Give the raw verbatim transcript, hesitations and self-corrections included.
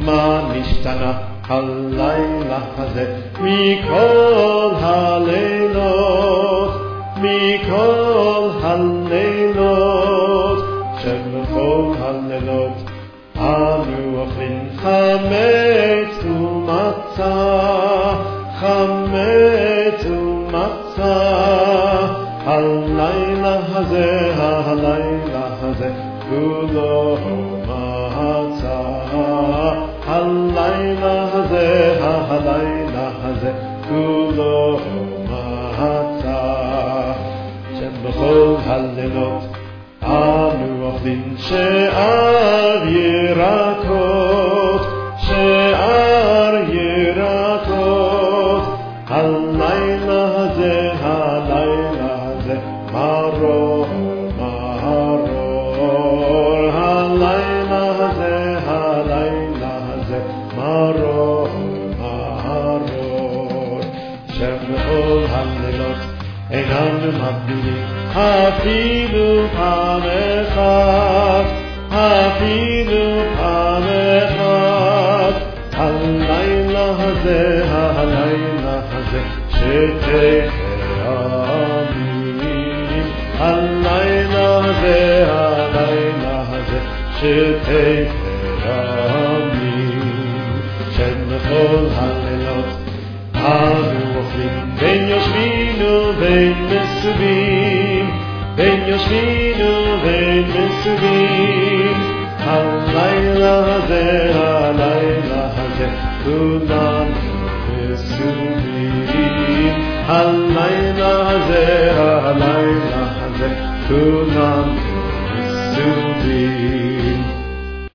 מה נשתנה הלילה הזה מכל הלילות, מכל הלילות, שבכל הלילות אנו אוכלים חמץ ומצה, חמץ ומצה. הלילה הזה, הלילה הזה, כולו מצה. הלילה הזה, הלילה הזה, כולו מצה. שבכל הלילות אנו אוכלים שאר ירקות, שאר ירקות. הלילה הזה, הלילה הזה, מרור, מרור. הלילה הזה, הלילה הזה, מרור, מרור. שבכל הלילות אינם מבדילים אפילו פעם אחת, אפילו פעם אחת. הלילה הזה, הלילה הזה, שתי פעמים. הלילה הזה, הלילה הזה, שתי פעמים. שבכל הלילות אנו אוכלים בין יושבים ובין מסובים, בין יושבים ובין מסובים. הלילה הזה, הלילה הזה, כולנו מסובים. הלילה הזה, הלילה הזה, כולנו